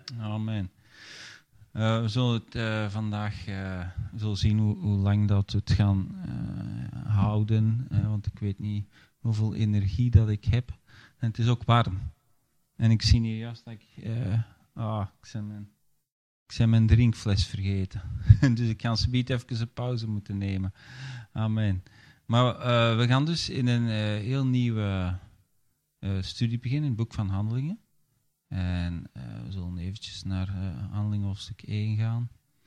Amen. We zullen het vandaag zullen zien hoe lang dat we het gaan houden. Want ik weet niet hoeveel energie dat ik heb. En het is ook warm. En ik zie hier juist dat ik ben mijn drinkfles vergeten. Dus ik ga zometeen even een pauze moeten nemen. Amen. Maar we gaan dus in een heel nieuwe studie beginnen, in het boek van Handelingen. En we zullen eventjes naar Handelingen hoofdstuk 1 gaan.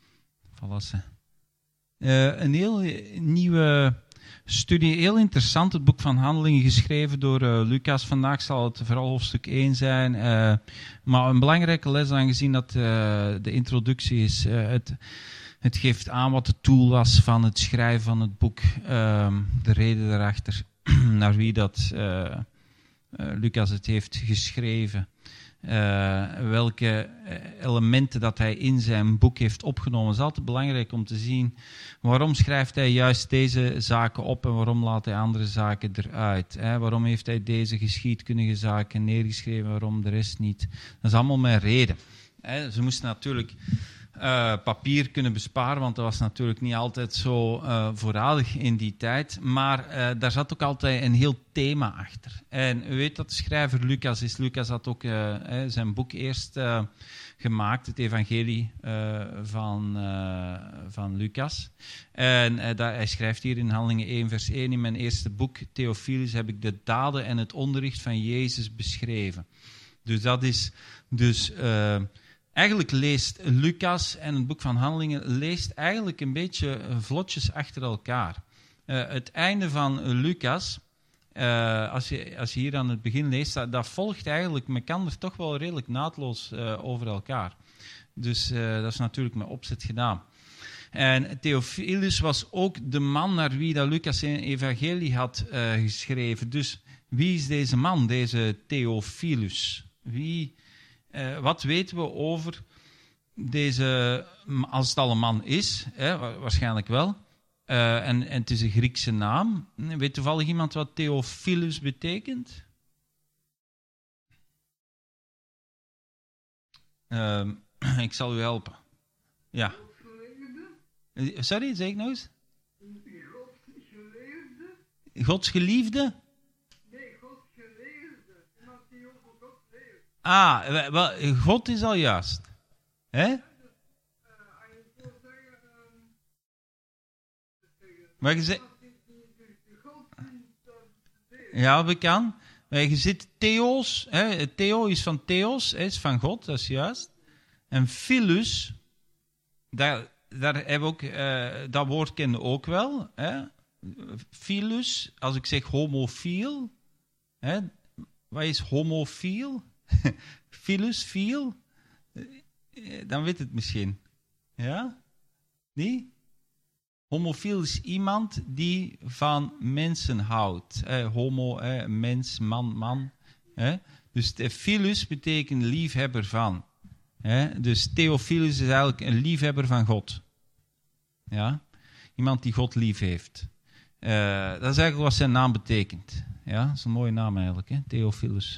Een heel nieuwe studie, heel interessant, het boek van Handelingen geschreven door Lucas. Vandaag zal het vooral hoofdstuk 1 zijn. Maar een belangrijke les, aangezien dat de introductie is. Het geeft aan wat de tool was van het schrijven van het boek. De reden daarachter, naar wie dat Lucas het heeft geschreven. Welke elementen dat hij in zijn boek heeft opgenomen. Het is altijd belangrijk om te zien waarom schrijft hij juist deze zaken op en waarom laat hij andere zaken eruit. Waarom heeft hij deze geschiedkundige zaken neergeschreven, waarom de rest niet. Dat is allemaal met reden. Ze moesten natuurlijk papier kunnen besparen, want dat was natuurlijk niet altijd zo voorradig in die tijd. Maar daar zat ook altijd een heel thema achter. En u weet dat de schrijver Lucas is. Lucas had ook zijn boek eerst gemaakt, het evangelie van Lucas. En hij schrijft hier in Handelingen 1 vers 1, in mijn eerste boek, Theophilus, heb ik de daden en het onderricht van Jezus beschreven. Dus dat is eigenlijk leest Lucas en het boek van Handelingen leest eigenlijk een beetje vlotjes achter elkaar. Het einde van Lucas, als je hier aan het begin leest, dat volgt eigenlijk mekander toch wel redelijk naadloos over elkaar. Dus dat is natuurlijk met opzet gedaan. En Theophilus was ook de man naar wie dat Lucas zijn evangelie had geschreven. Dus wie is deze man, deze Theophilus? Wat weten we over deze, als het al een man is, waarschijnlijk wel, en het is een Griekse naam. Weet toevallig iemand wat Theophilus betekent? Ik zal u helpen. Ja. Sorry, zeg ik nog eens? Gods geliefde? God is al juist. Hè? Maar je zegt... Ja, bekend. Maar je zit theos. Theo is van theos, is van God, dat is juist. En philus, daar hebben we ook... dat woord kennen we ook wel. Hè? Philus, als ik zeg homofiel. Hè? Wat is homofiel? Philus, fiel? Dan weet het misschien. Ja? Nee? Homofiel is iemand die van mensen houdt. Homo, mens, man. Dus philus betekent liefhebber van. Dus Theophilus is eigenlijk een liefhebber van God. Ja? Iemand die God lief heeft. Dat is eigenlijk wat zijn naam betekent. Ja, dat is een mooie naam eigenlijk, hè? Theophilus.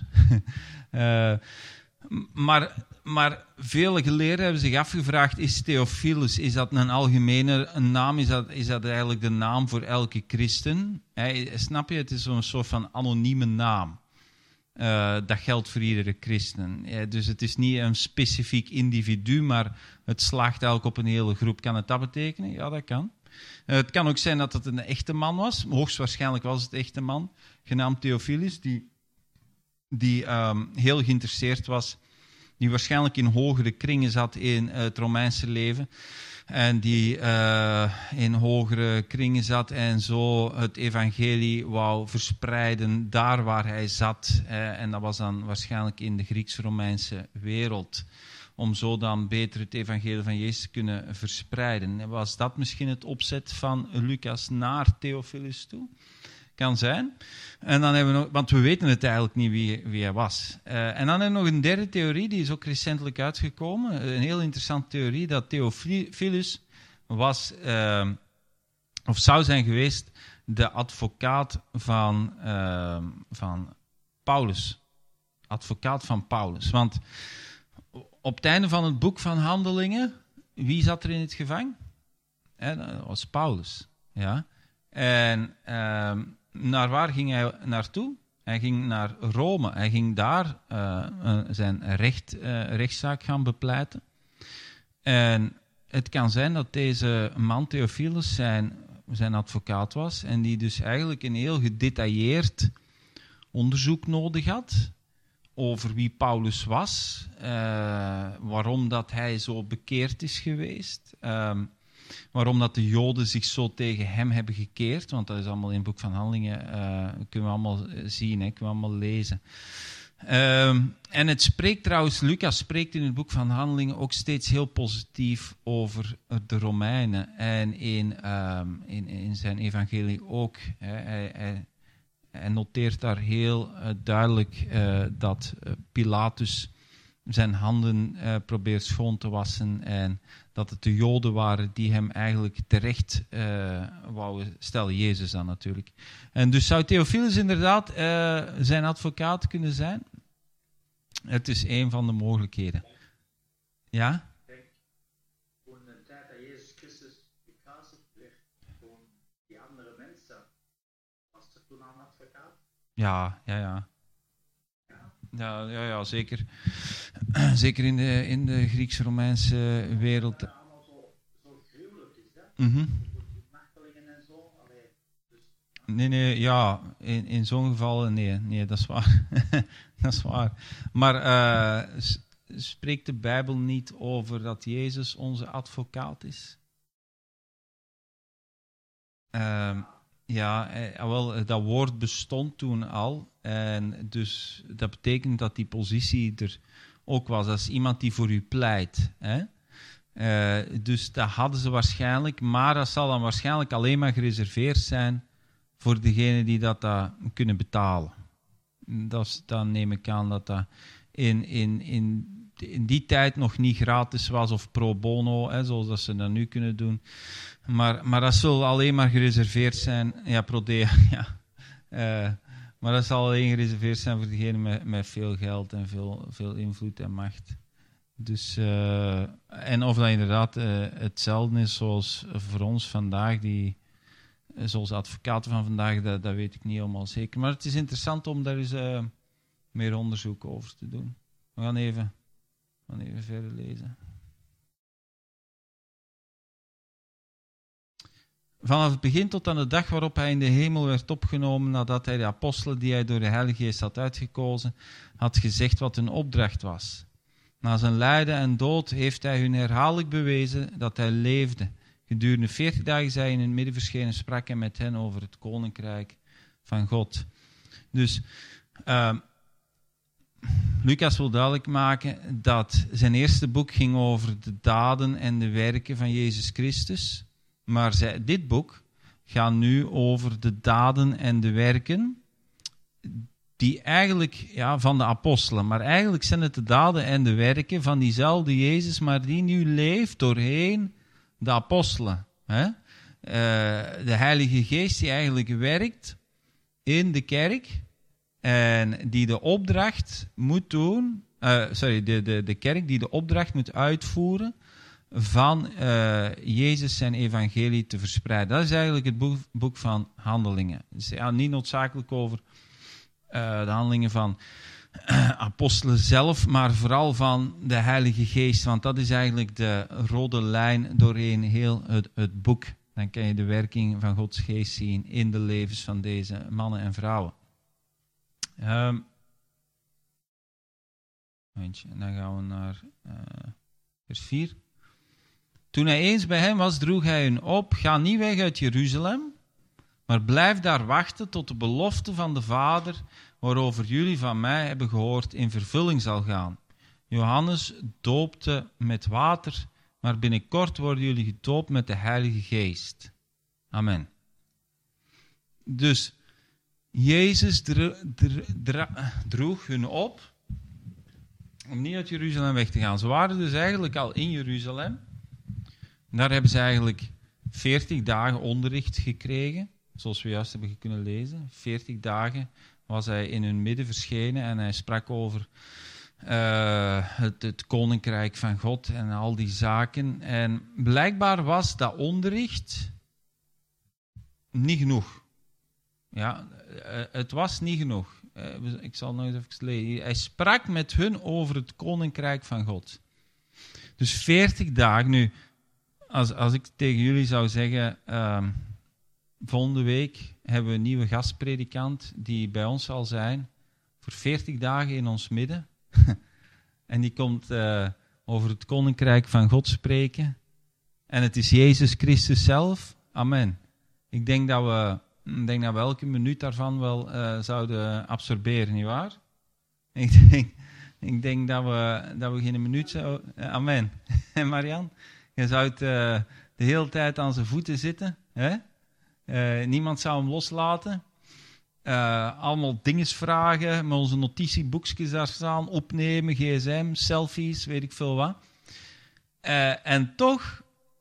Maar vele geleerden hebben zich afgevraagd, is Theophilus, is dat een algemene naam? Is dat eigenlijk de naam voor elke christen? Snap je? Het is zo'n soort van anonieme naam. Dat geldt voor iedere christen. Dus het is niet een specifiek individu, maar het slaagt eigenlijk op een hele groep. Kan het dat betekenen? Ja, dat kan. Het kan ook zijn dat het een echte man was. Hoogstwaarschijnlijk was het echte man, genaamd Theophilus, die heel geïnteresseerd was, die waarschijnlijk in hogere kringen zat in het Romeinse leven en die in hogere kringen zat en zo het evangelie wou verspreiden daar waar hij zat. En dat was dan waarschijnlijk in de Grieks-Romeinse wereld. Om zo dan beter het evangelie van Jezus te kunnen verspreiden. Was dat misschien het opzet van Lucas naar Theophilus toe? Kan zijn. En dan hebben we nog, want we weten het eigenlijk niet wie hij was. En dan hebben we nog een derde theorie, die is ook recentelijk uitgekomen. Een heel interessante theorie, dat Theophilus was, of zou zijn geweest, de advocaat van Paulus. Advocaat van Paulus. Want op het einde van het boek van Handelingen, wie zat er in het gevangen? Dat was Paulus. Ja. En naar waar ging hij naartoe? Hij ging naar Rome. Hij ging daar zijn rechtszaak gaan bepleiten. En het kan zijn dat deze man Theophilus zijn advocaat was en die dus eigenlijk een heel gedetailleerd onderzoek nodig had over wie Paulus was, waarom dat hij zo bekeerd is geweest, waarom dat de Joden zich zo tegen hem hebben gekeerd, want dat is allemaal in het boek van Handelingen, kunnen we allemaal zien, kunnen we allemaal lezen. En het spreekt trouwens, Lucas spreekt in het boek van Handelingen ook steeds heel positief over de Romeinen. En in zijn evangelie ook. Hij noteert daar heel duidelijk dat Pilatus zijn handen probeert schoon te wassen. En dat het de Joden waren die hem eigenlijk terecht wouden stellen. Jezus dan natuurlijk. En dus zou Theophilus inderdaad zijn advocaat kunnen zijn? Het is een van de mogelijkheden. Ja? Toen de tijd dat Jezus Christus gekruisigd werd, toen die andere mensen, was er toen een advocaat? Ja, zeker. Zeker in de Grieks-Romeinse wereld. Dat allemaal zo gruwelijk is, hè? Martelingen en zo. Nee, ja, in zo'n geval, nee, dat is waar. Dat is waar. Maar spreekt de Bijbel niet over dat Jezus onze advocaat is? Wel, dat woord bestond toen al. En dus dat betekent dat die positie er ook was. Dat is iemand die voor u pleit. Hè? Dus dat hadden ze waarschijnlijk. Maar dat zal dan waarschijnlijk alleen maar gereserveerd zijn voor degenen die dat kunnen betalen. Dan neem ik aan dat dat in die tijd nog niet gratis was of pro bono, zoals dat ze dat nu kunnen doen. Maar dat zal alleen maar gereserveerd zijn. Ja, pro dea, ja. Maar dat zal alleen gereserveerd zijn voor degenen met veel geld en veel invloed en macht. Dus, en of dat inderdaad hetzelfde is zoals voor ons vandaag, zoals advocaten van vandaag, dat weet ik niet helemaal zeker. Maar het is interessant om daar eens meer onderzoek over te doen. We gaan even verder lezen. Vanaf het begin tot aan de dag waarop hij in de hemel werd opgenomen, nadat hij de apostelen die hij door de Heilige Geest had uitgekozen, had gezegd wat hun opdracht was. Na zijn lijden en dood heeft hij hun herhaaldelijk bewezen dat hij leefde. Gedurende 40 dagen is hij in hun midden verschenen en sprak hij met hen over het koninkrijk van God. Dus Lucas wil duidelijk maken dat zijn eerste boek ging over de daden en de werken van Jezus Christus. Maar dit boek gaat nu over de daden en de werken die eigenlijk, van de apostelen. Maar eigenlijk zijn het de daden en de werken van diezelfde Jezus, maar die nu leeft doorheen de apostelen. Hè? De Heilige Geest die eigenlijk werkt in de kerk en die de opdracht moet doen, de kerk die de opdracht moet uitvoeren van Jezus zijn evangelie te verspreiden. Dat is eigenlijk het boek van Handelingen. Dus niet noodzakelijk over de handelingen van apostelen zelf, maar vooral van de Heilige Geest. Want dat is eigenlijk de rode lijn doorheen heel het boek. Dan kan je de werking van Gods Geest zien in de levens van deze mannen en vrouwen. En dan gaan we naar vers 4. Toen hij eens bij hen was, droeg hij hun op: ga niet weg uit Jeruzalem, maar blijf daar wachten tot de belofte van de Vader, waarover jullie van mij hebben gehoord, in vervulling zal gaan. Johannes doopte met water, maar binnenkort worden jullie gedoopt met de Heilige Geest. Amen. Dus Jezus droeg hun op om niet uit Jeruzalem weg te gaan. Ze waren dus eigenlijk al in Jeruzalem. Daar hebben ze eigenlijk 40 dagen onderricht gekregen, zoals we juist hebben kunnen lezen. 40 dagen was hij in hun midden verschenen en hij sprak over het koninkrijk van God en al die zaken. En blijkbaar was dat onderricht niet genoeg. Ja, het was niet genoeg. Ik zal nog even lezen. Hij sprak met hun over het koninkrijk van God. Dus 40 dagen. Nu, als ik tegen jullie zou zeggen, volgende week hebben we een nieuwe gastpredikant die bij ons zal zijn, voor 40 dagen in ons midden. En die komt over het koninkrijk van God spreken. En het is Jezus Christus zelf. Amen. Ik denk dat we elke minuut daarvan wel zouden absorberen, nietwaar? Ik denk dat we geen minuut zouden... amen. En Marian, je zou de hele tijd aan zijn voeten zitten. Hè? Niemand zou hem loslaten. Allemaal dinges vragen, met onze notitieboekjes daar staan, opnemen, gsm, selfies, weet ik veel wat. En toch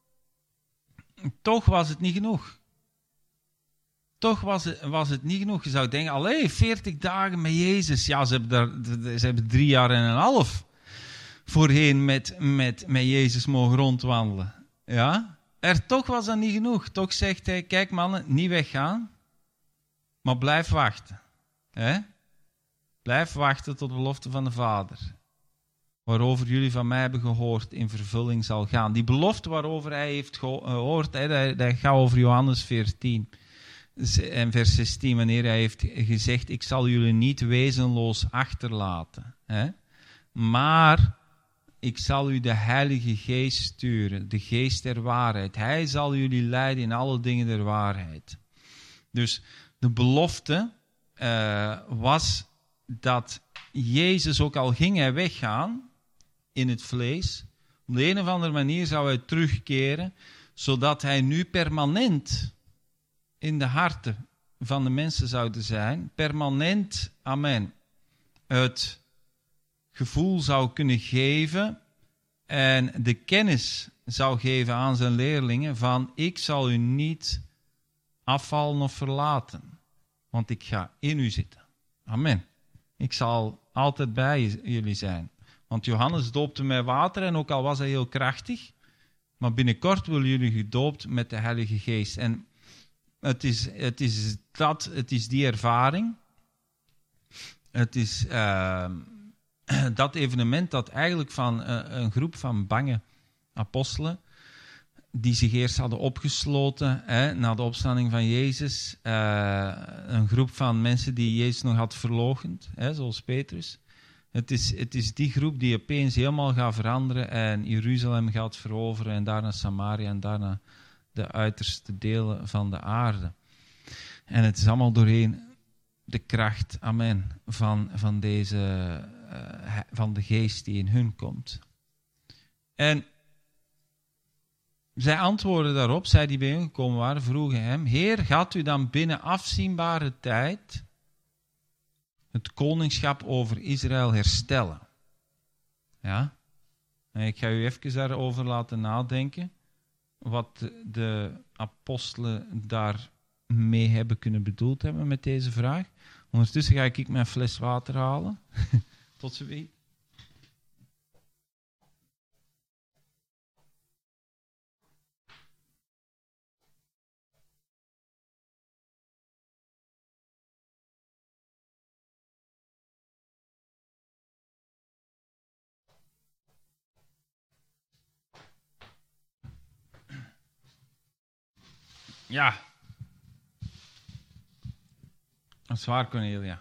was het niet genoeg. Toch was het niet genoeg. Je zou denken, allee, 40 dagen met Jezus. Ja, ze hebben 3 jaar en een half voorheen met Jezus mogen rondwandelen. Ja? Toch was dat niet genoeg. Toch zegt hij, kijk mannen, niet weggaan, maar blijf wachten. Hè? Blijf wachten tot de belofte van de Vader. Waarover jullie van mij hebben gehoord, in vervulling zal gaan. Die belofte waarover hij heeft gehoord, dat gaat over Johannes 14. En vers 16, wanneer hij heeft gezegd, ik zal jullie niet wezenloos achterlaten. Hè? Maar ik zal u de Heilige Geest sturen, de Geest der waarheid. Hij zal jullie leiden in alle dingen der waarheid. Dus de belofte was dat Jezus, ook al ging hij weggaan in het vlees, op de een of andere manier zou hij terugkeren, zodat hij nu permanent in de harten van de mensen zouden zijn, permanent, amen, het gevoel zou kunnen geven en de kennis zou geven aan zijn leerlingen van, ik zal u niet afvallen of verlaten, want ik ga in u zitten. Amen. Ik zal altijd bij jullie zijn. Want Johannes doopte met water en ook al was hij heel krachtig, maar binnenkort willen jullie gedoopt met de Heilige Geest. En het is die ervaring. Het is dat evenement dat eigenlijk van een groep van bange apostelen, die zich eerst hadden opgesloten na de opstanding van Jezus. Een groep van mensen die Jezus nog had verloochend, zoals Petrus. Het is die groep die opeens helemaal gaat veranderen en Jeruzalem gaat veroveren en daarna Samaria en daarna de uiterste delen van de aarde. En het is allemaal doorheen de kracht, amen, van de geest die in hun komt. En zij antwoordden daarop, zij die bij hen gekomen waren, vroegen hem, Heer, gaat u dan binnen afzienbare tijd het koningschap over Israël herstellen? Ja? En ik ga u even daarover laten nadenken, wat de apostelen daarmee hebben kunnen bedoeld hebben met deze vraag. Ondertussen ga ik mijn fles water halen. Tot ziens. Ja. Dat is waar, Cornelia.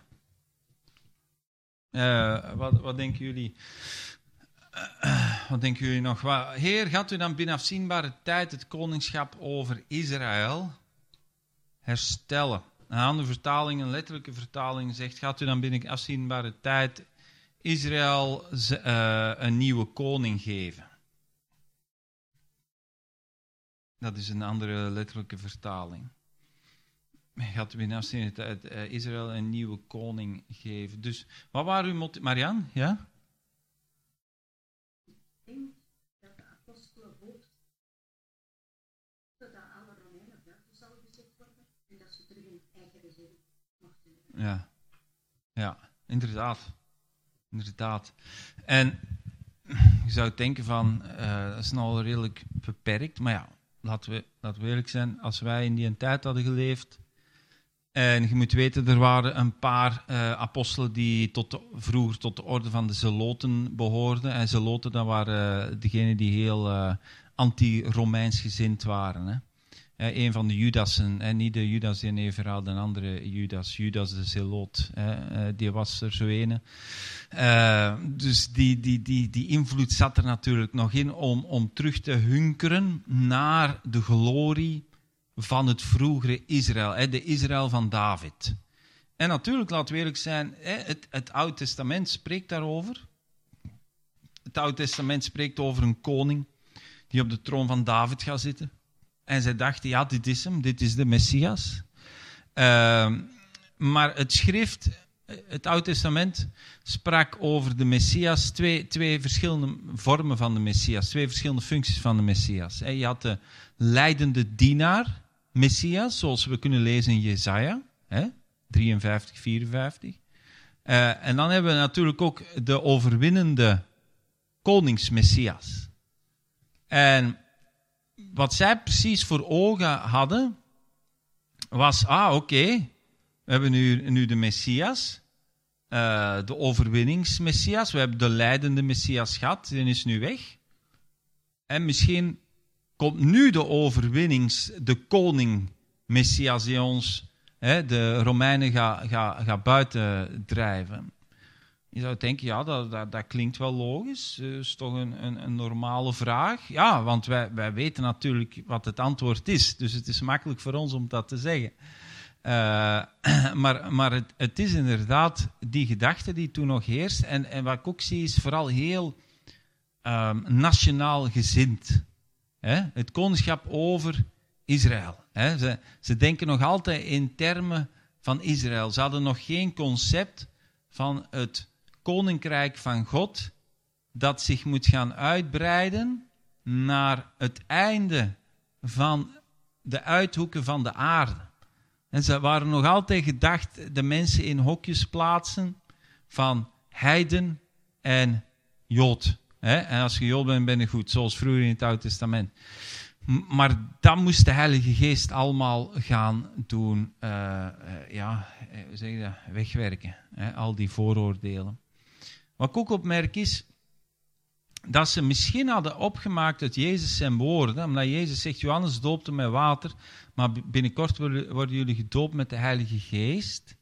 Wat denken jullie? Wat denken jullie nog? Heer, gaat u dan binnen afzienbare tijd het koningschap over Israël herstellen? Een andere vertaling, een letterlijke vertaling, zegt, gaat u dan binnen afzienbare tijd Israël een nieuwe koning geven? Dat is een andere letterlijke vertaling. Gaat u binnen afzienbare tijd Israël een nieuwe koning geven? Dus, wat waren uw motivaties? Marianne, ja? Ik denk dat de apostelen hoopten dat alle Romeinen buiten zouden gezet worden en dat ze terug een eigen regering mochten hebben. Ja, inderdaad. Inderdaad. En je zou denken van, dat is nou redelijk beperkt. Maar ja, laten we eerlijk zijn. Als wij in die tijd hadden geleefd. En je moet weten, er waren een paar apostelen die vroeger tot de orde van de zeloten behoorden. En zeloten, dat waren degenen die heel anti-Romeins gezind waren. Hè. Een van de Judassen, niet de Judas die een verhaal, een andere Judas, Judas de Zeloot, die was er zo ene. Dus die invloed zat er natuurlijk nog in om terug te hunkeren naar de glorie van het vroegere Israël, de Israël van David. En natuurlijk, laten we eerlijk zijn, het Oude Testament spreekt daarover. Het Oude Testament spreekt over een koning die op de troon van David gaat zitten. En zij dachten, ja, dit is hem, dit is de Messias. Maar het schrift, het Oude Testament, sprak over de Messias, twee verschillende vormen van de Messias, twee verschillende functies van de Messias. Je had de leidende dienaar, Messias, zoals we kunnen lezen in Jesaja, 53, 54. En dan hebben we natuurlijk ook de overwinnende koningsmessias. En wat zij precies voor ogen hadden, was, oké, we hebben nu de Messias, de overwinningsmessias, we hebben de leidende Messias gehad, die is nu weg. En misschien komt nu de koning Messias die ons, de Romeinen gaat buiten drijven. Je zou denken, ja, dat klinkt wel logisch. Dat is toch een normale vraag? Ja, want wij weten natuurlijk wat het antwoord is. Dus het is makkelijk voor ons om dat te zeggen. Maar het is inderdaad die gedachte die toen nog heerst. En wat ik ook zie is vooral heel nationaal gezind. Het koningschap over Israël. Ze denken nog altijd in termen van Israël. Ze hadden nog geen concept van het koninkrijk van God dat zich moet gaan uitbreiden naar het einde van de uithoeken van de aarde. En ze waren nog altijd gedacht de mensen in hokjes plaatsen van heiden en Jood. En als je Jood bent, ben je goed, zoals vroeger in het Oude Testament. Maar dat moest de Heilige Geest allemaal gaan doen, hoe zeg je dat? Wegwerken. Al die vooroordelen. Wat ik ook opmerk is dat ze misschien hadden opgemaakt uit Jezus zijn woorden, omdat Jezus zegt, Johannes doopte met water, maar binnenkort worden jullie gedoopt met de Heilige Geest.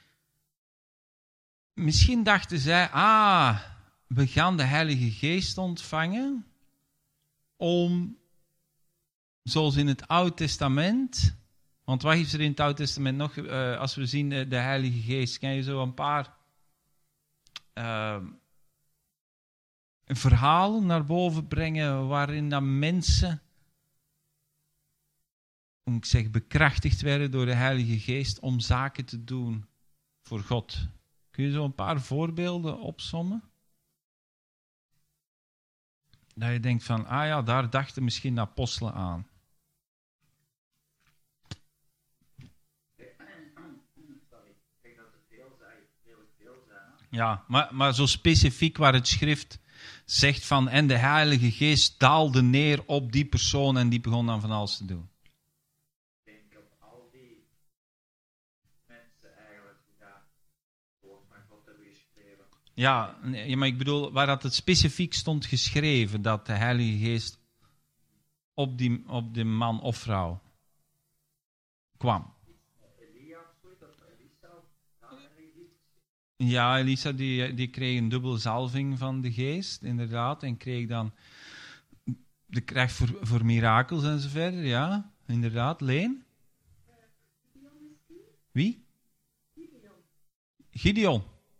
Misschien dachten zij, we gaan de Heilige Geest ontvangen om, zoals in het Oude Testament, want wat is er in het Oude Testament nog, als we zien de Heilige Geest, kan je zo een paar verhalen naar boven brengen waarin dat mensen, bekrachtigd werden door de Heilige Geest om zaken te doen voor God. Kun je zo een paar voorbeelden opsommen? Dat je denkt van, daar dachten misschien de apostelen aan. Ja, maar zo specifiek waar het schrift zegt van, en de Heilige Geest daalde neer op die persoon en die begon dan van alles te doen. Ik denk op al die mensen eigenlijk die daar het woord van God hebben geschreven. Ja, maar ik bedoel, waar dat het specifiek stond geschreven, dat de Heilige Geest op die man of vrouw kwam. Ja, Elisa die kreeg een dubbele zalving van de Geest, inderdaad. En kreeg dan de kracht voor mirakels en zo verder. Ja, inderdaad. Leen? Wie? Gideon.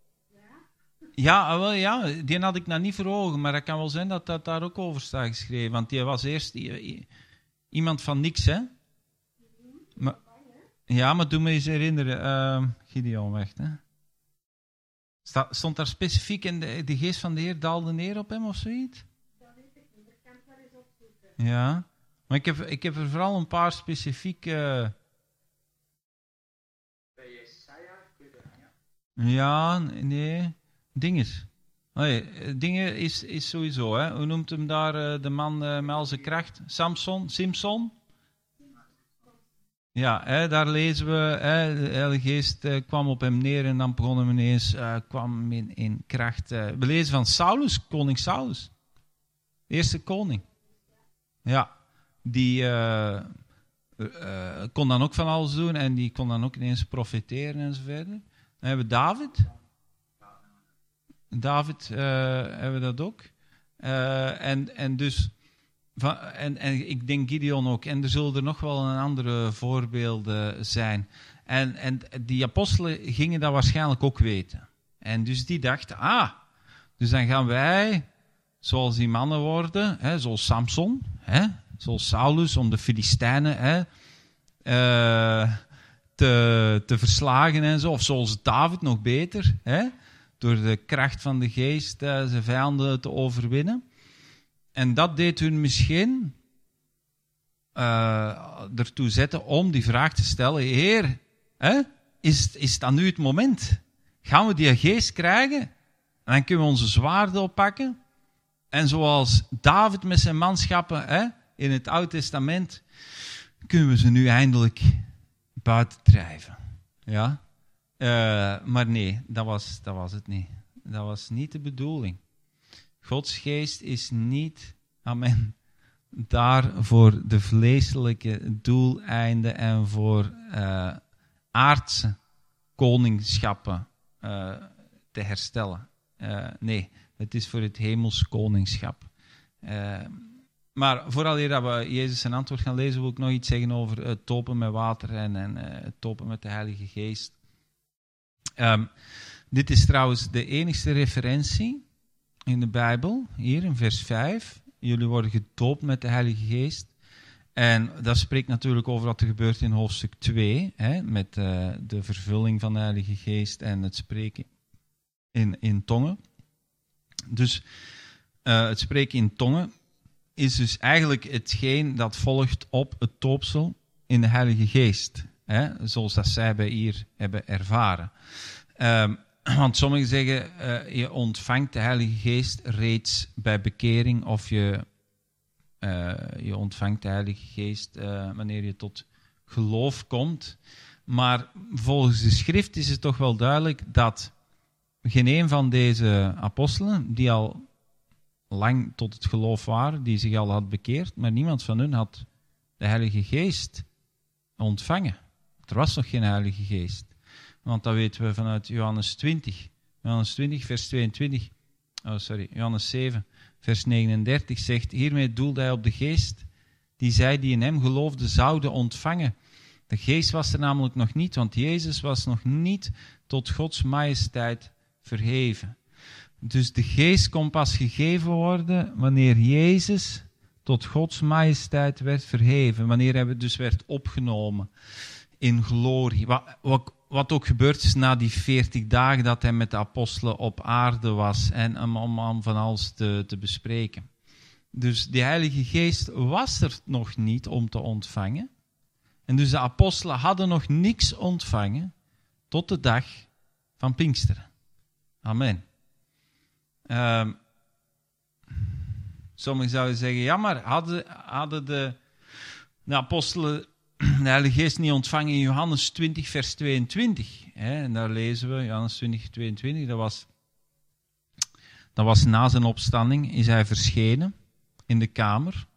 Ja, die had ik nou niet voor ogen. Maar het kan wel zijn dat dat daar ook over staat geschreven. Want die was eerst iemand van niks, hè? Maar doe me eens herinneren. Gideon weg, hè? Stond daar specifiek in de geest van de Heer daalde neer op hem of zoiets? Dat weet ik niet, dat kan ik wel eens opzoeken. Ja, maar ik heb er vooral een paar specifieke... Bij Jesaja, Ja, nee, dinges. Dingen is sowieso, hè. Hoe noemt hem daar de man met al zijn kracht? Simpson? Ja, daar lezen we, de Heilige Geest kwam op hem neer en dan begon hem ineens, kwam in kracht. We lezen van Saulus, koning Saulus. De eerste koning. Ja, die kon dan ook van alles doen en die kon dan ook ineens profeteren en zo verder. Dan hebben we David. Hebben we dat ook. En ik denk Gideon ook. En er zullen er nog wel een andere voorbeelden zijn. En die apostelen gingen dat waarschijnlijk ook weten. En dus die dachten, dus dan gaan wij, zoals die mannen worden, zoals Samson, zoals Saulus, om de Filistijnen te verslagen en zo. Of zoals David, nog beter, door de kracht van de geest zijn vijanden te overwinnen. En dat deed hun misschien ertoe zetten om die vraag te stellen: Heer, is dat nu het moment? Gaan we die geest krijgen? En dan kunnen we onze zwaarden oppakken. En zoals David met zijn manschappen in het Oude Testament, kunnen we ze nu eindelijk buiten drijven. Ja? Maar nee, dat was het niet. Dat was niet de bedoeling. Gods geest is niet, amen, daar voor de vleeselijke doeleinden en voor aardse koningschappen te herstellen. Nee, het is voor het hemels koningschap. Maar vooraleer dat we Jezus zijn antwoord gaan lezen, wil ik nog iets zeggen over het dopen met water en het dopen met de Heilige Geest. Dit is trouwens de enigste referentie in de Bijbel, hier in vers 5. Jullie worden gedoopt met de Heilige Geest. En dat spreekt natuurlijk over wat er gebeurt in hoofdstuk 2, met de vervulling van de Heilige Geest en het spreken in tongen. Dus het spreken in tongen is dus eigenlijk hetgeen dat volgt op het doopsel in de Heilige Geest. Zoals dat zij bij hier hebben ervaren. Want sommigen zeggen, je ontvangt de Heilige Geest reeds bij bekering, of je ontvangt de Heilige Geest wanneer je tot geloof komt. Maar volgens de schrift is het toch wel duidelijk dat geen een van deze apostelen, die al lang tot het geloof waren, die zich al had bekeerd, maar niemand van hun had de Heilige Geest ontvangen. Er was nog geen Heilige Geest. Want dat weten we vanuit Johannes 20. Johannes 20, vers 22. Johannes 7, vers 39 zegt: hiermee doelde hij op de geest die zij die in hem geloofden zouden ontvangen. De geest was er namelijk nog niet, want Jezus was nog niet tot Gods majesteit verheven. Dus de geest kon pas gegeven worden wanneer Jezus tot Gods majesteit werd verheven. Wanneer hij dus werd opgenomen in glorie. Wat ook gebeurd is na die 40 dagen dat hij met de apostelen op aarde was en om van alles te bespreken. Dus die Heilige Geest was er nog niet om te ontvangen. En dus de apostelen hadden nog niks ontvangen tot de dag van Pinksteren. Amen. Sommigen zouden zeggen, ja, maar hadden de apostelen de Heilige Geest niet ontvangen in Johannes 20, vers 22. En daar lezen we, Johannes 20, 22, dat was na zijn opstanding, is hij verschenen in de kamer.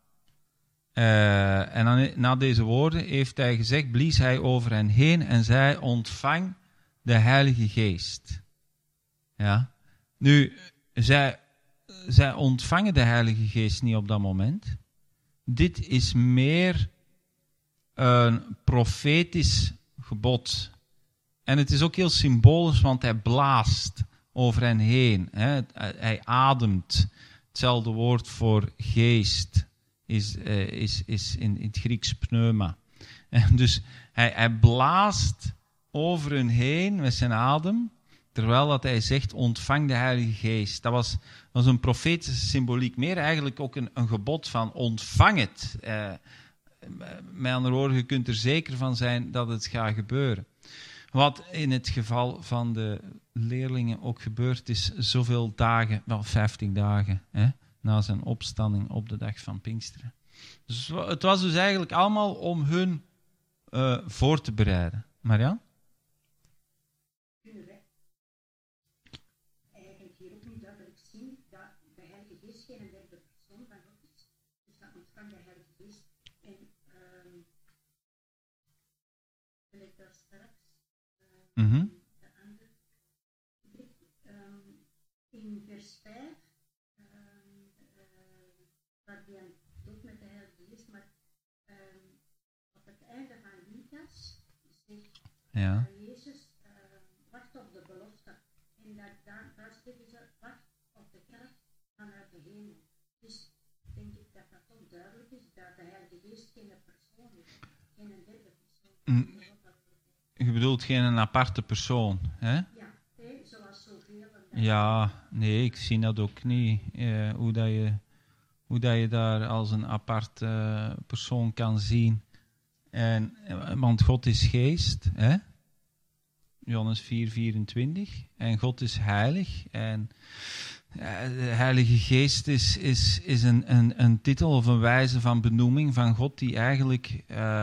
En na deze woorden heeft hij gezegd, blies hij over hen heen en zei, ontvang de Heilige Geest. Ja. Nu, zij ontvangen de Heilige Geest niet op dat moment. Dit is meer een profetisch gebod. En het is ook heel symbolisch, want hij blaast over hen heen. Hij ademt. Hetzelfde woord voor geest is in het Grieks pneuma. En dus hij blaast over hen heen met zijn adem, terwijl dat hij zegt, ontvang de Heilige Geest. Dat was een profetische symboliek. Meer eigenlijk ook een gebod van ontvang het. Met andere woorden, je kunt er zeker van zijn dat het gaat gebeuren. Wat in het geval van de leerlingen ook gebeurd is, zoveel dagen, wel 50 dagen, hè, na zijn opstanding op de dag van Pinksteren. Dus het was dus eigenlijk allemaal om hun voor te bereiden. Marianne? Kunnen wij eigenlijk hier ook niet duidelijk zien dat de Heilige Geest geen derde persoon van God is. Dus dat ontvangt de Heilige Geest. En wil ik daar straks Mhm. de andere in vers 5 waar die aan doet met de Heilige Geest, maar op het einde van Lucas zegt Ja. Jezus, wacht op de belofte. En daar zeggen ze, wacht op de kracht vanuit de hemel. Dus denk ik dat dat toch duidelijk is dat de Heilige Geest geen persoon is, geen derde persoon. Je bedoelt geen aparte persoon, hè? Ja, zoals zoveel. Ja, nee, ik zie dat ook niet. Hoe dat je daar als een apart persoon kan zien. Want God is geest, hè? Johannes 4:24. En God is heilig. En de Heilige Geest is een titel of een wijze van benoeming van God die eigenlijk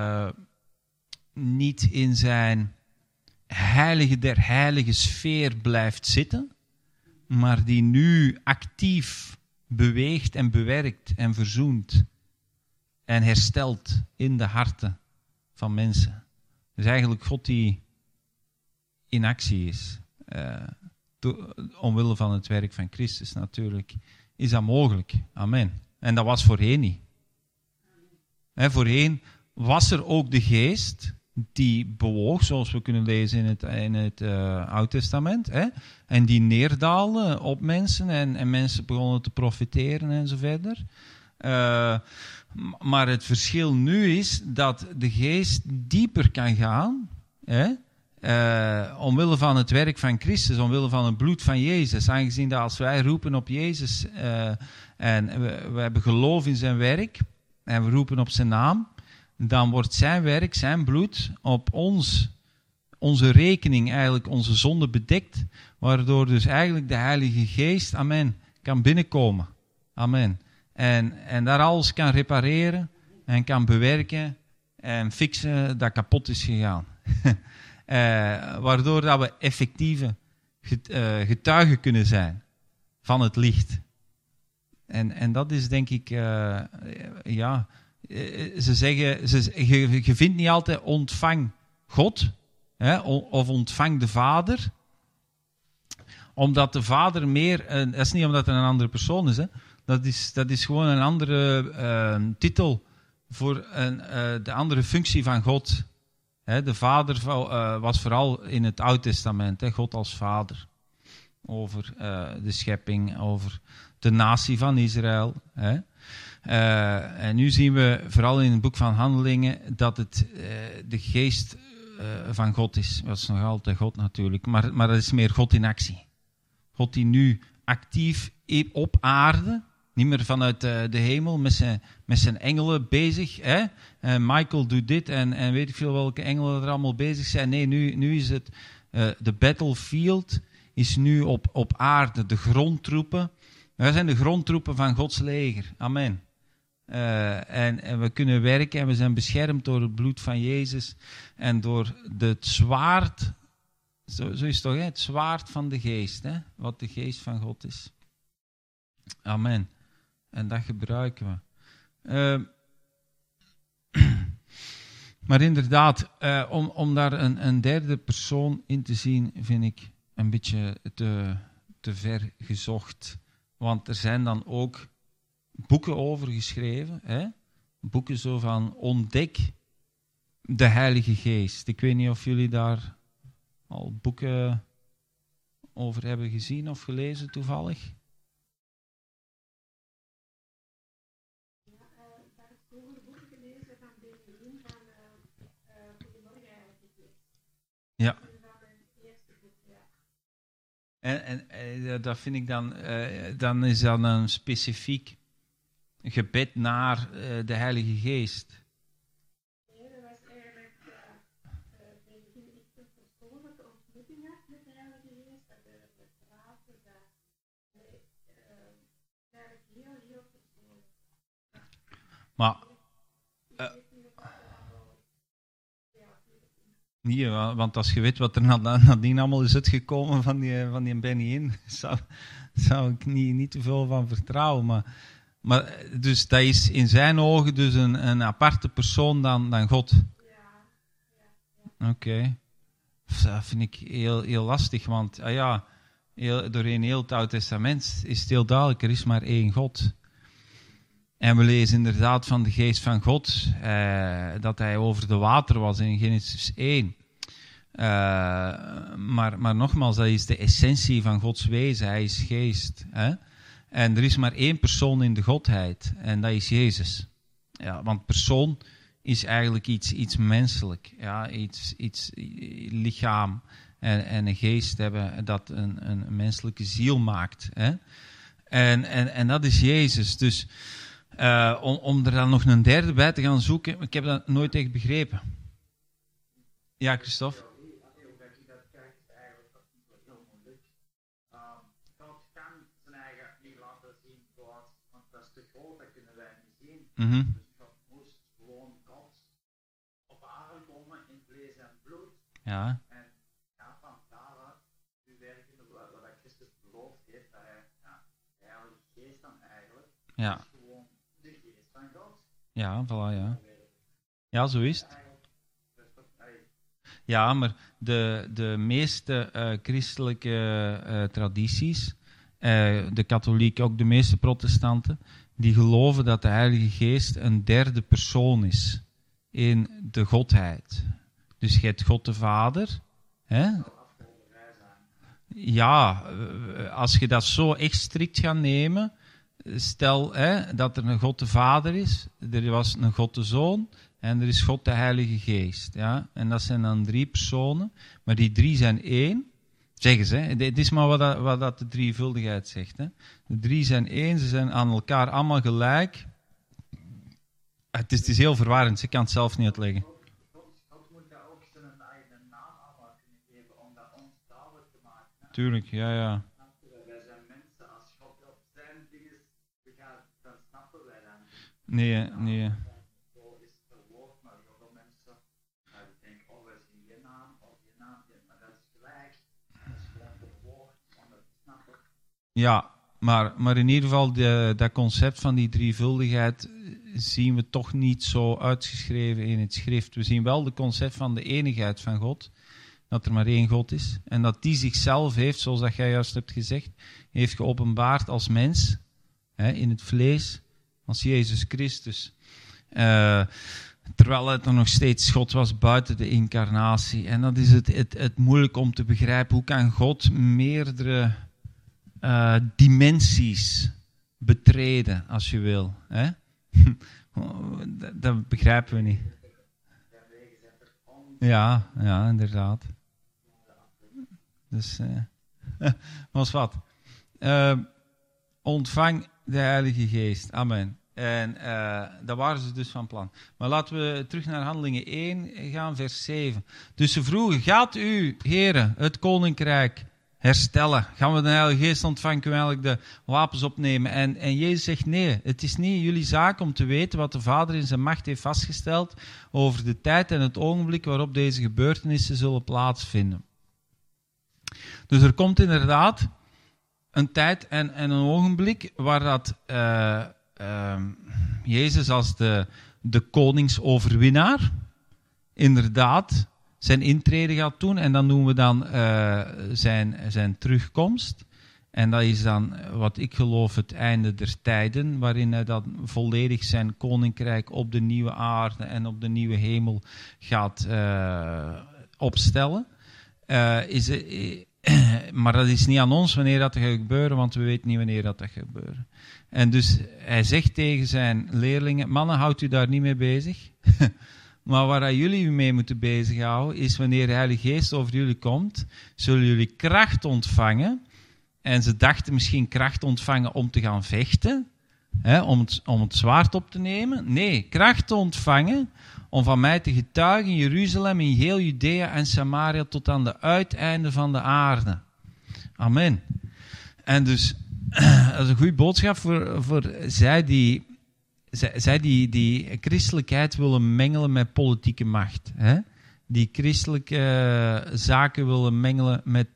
niet in zijn heilige der heilige sfeer blijft zitten, maar die nu actief beweegt en bewerkt en verzoent en herstelt in de harten van mensen. Dus eigenlijk God die in actie is. Omwille van het werk van Christus natuurlijk is dat mogelijk. Amen. En dat was voorheen niet. Voorheen was er ook de geest die bewoog, zoals we kunnen lezen in het Oude Testament. En die neerdaalde op mensen en mensen begonnen te profiteren en zo verder. Maar het verschil nu is dat de geest dieper kan gaan. Omwille van het werk van Christus, omwille van het bloed van Jezus. Aangezien dat als wij roepen op Jezus en we hebben geloof in zijn werk en we roepen op zijn naam, dan wordt zijn werk, zijn bloed op onze rekening, eigenlijk onze zonde bedekt, waardoor dus eigenlijk de Heilige Geest, amen, kan binnenkomen. Amen. En daar alles kan repareren en kan bewerken en fixen dat kapot is gegaan. Waardoor dat we effectieve getuigen kunnen zijn van het licht. En dat is denk ik, ze zeggen, je vindt niet altijd ontvang God, of ontvang de Vader, omdat de Vader meer, dat is niet omdat er een andere persoon is, dat is gewoon een andere titel voor de andere functie van God. De Vader was vooral in het Oude Testament, God als Vader. Over de schepping, over de natie van Israël. En nu zien we vooral in het boek van Handelingen dat het de geest van God is. Dat is nog altijd God natuurlijk, maar dat is meer God in actie. God die nu actief op aarde, niet meer vanuit de hemel met zijn engelen bezig. Michael doet dit en weet ik veel welke engelen er allemaal bezig zijn. Nee, nu is het de battlefield is nu op aarde, de grondtroepen. Wij zijn de grondtroepen van Gods leger. Amen. En we kunnen werken en we zijn beschermd door het bloed van Jezus en door het zwaard. Zo is het toch, het zwaard van de geest, wat de geest van God is. Amen. En dat gebruiken we. Maar inderdaad, om daar een derde persoon in te zien, vind ik een beetje te ver gezocht. Want er zijn dan ook boeken over geschreven. Boeken zo van ontdek de Heilige Geest. Ik weet niet of jullie daar al boeken over hebben gezien of gelezen toevallig. Ja. En dat vind ik dan is dan een specifiek gebed naar de Heilige Geest. Nee, dat was eigenlijk, ik ben geen echte persoon, Maar nee, want als je weet wat er nadien allemaal is uitgekomen van die Benny Hinn, zou ik niet te veel van vertrouwen. Maar dus dat is in zijn ogen dus een aparte persoon dan God. Oké. Dat vind ik heel lastig, want doorheen heel het Oude Testament is het heel duidelijk, er is maar één God. En we lezen inderdaad van de geest van God, dat hij over de water was in Genesis 1. Maar nogmaals, dat is de essentie van Gods wezen, hij is geest. Hè? En er is maar één persoon in de Godheid, en dat is Jezus. Ja, want persoon is eigenlijk iets menselijk, ja, iets lichaam en een geest hebben dat een menselijke ziel maakt. Hè? En dat is Jezus. Dus om er dan nog een derde bij te gaan zoeken, ik heb dat nooit echt begrepen. Ja, Christophe? Hoe dat je dat kijkt, is eigenlijk heel moeilijk. God kan zijn eigen niet laten zien, want dat is te groot, dat kunnen wij niet zien. Mm-hmm. Dus God moest gewoon God op aarde komen in vlees en bloed. Ja. En van daaruit nu werken wat Christus beloofd heeft, dat hij de Heilige Geest dan eigenlijk Ja. is gewoon de Geest van God. Ja, voilà, ja. Ja, zo is het. Ja, maar de meeste christelijke tradities, de katholieken, ook de meeste protestanten, die geloven dat de Heilige Geest een derde persoon is in de Godheid. Dus je hebt God de Vader. Hè? Ja, als je dat zo echt strikt gaat nemen, stel dat er een God de Vader is, er was een God de Zoon, en er is God de Heilige Geest. Ja? En dat zijn dan 3 personen. Maar die 3 zijn één. Zeggen ze. Het is maar wat dat de drievuldigheid zegt. Hè? De 3 zijn één. Ze zijn aan elkaar allemaal gelijk. Het is heel verwarrend. Ik kan het zelf niet uitleggen. God moet daar ook zijn eigen naam aan kunnen geven om dat ons duidelijk te maken. Hè? Tuurlijk, ja. Wij zijn mensen. Als God op zijn dingen gaat, dan snappen wij dat niet. Nee. Ja, maar in ieder geval dat concept van die drievuldigheid zien we toch niet zo uitgeschreven in het schrift. We zien wel de concept van de enigheid van God, dat er maar één God is. En dat die zichzelf heeft, zoals dat jij juist hebt gezegd, heeft geopenbaard als mens, in het vlees, als Jezus Christus. Terwijl het nog steeds God was buiten de incarnatie. En dat is het moeilijk om te begrijpen. Hoe kan God meerdere dimensies betreden, als je wil. Hè? Dat begrijpen we niet. Ja, inderdaad. Dus, was wat. Ontvang de Heilige Geest. Amen. En daar waren ze dus van plan. Maar laten we terug naar Handelingen 1 gaan, vers 7. Dus ze vroegen, gaat u, heren, het koninkrijk herstellen? Gaan we de Heilige Geest ontvangen? Kunnen we eigenlijk de wapens opnemen? En Jezus zegt, nee, het is niet jullie zaak om te weten wat de Vader in zijn macht heeft vastgesteld over de tijd en het ogenblik waarop deze gebeurtenissen zullen plaatsvinden. Dus er komt inderdaad een tijd en een ogenblik waar dat Jezus als de koningsoverwinnaar inderdaad zijn intrede gaat doen. En dan doen we dan zijn terugkomst. En dat is dan, wat ik geloof, het einde der tijden, waarin hij dan volledig zijn koninkrijk op de nieuwe aarde en op de nieuwe hemel gaat opstellen. Maar dat is niet aan ons wanneer dat gaat gebeuren, want we weten niet wanneer dat gaat gebeuren. En dus hij zegt tegen zijn leerlingen, mannen, houdt u daar niet mee bezig. Maar waar jullie u mee moeten bezighouden, is wanneer de Heilige Geest over jullie komt, zullen jullie kracht ontvangen. En ze dachten misschien kracht ontvangen om te gaan vechten, om het zwaard op te nemen. Nee, kracht te ontvangen om van mij te getuigen in Jeruzalem, in heel Judea en Samaria tot aan de uiteinden van de aarde. Amen. En dus, dat is een goede boodschap voor zij die zij die christelijkheid willen mengelen met politieke macht. Hè? Die christelijke zaken willen mengelen met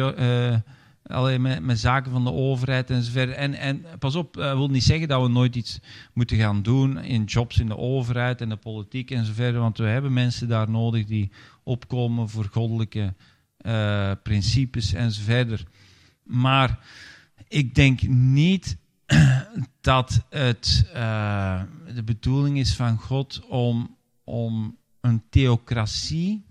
met zaken van de overheid enzovoort. En pas op, dat wil niet zeggen dat we nooit iets moeten gaan doen in jobs in de overheid en de politiek enzovoort. Want we hebben mensen daar nodig die opkomen voor goddelijke principes enzovoort. Maar ik denk niet dat het de bedoeling is van God om een theocratie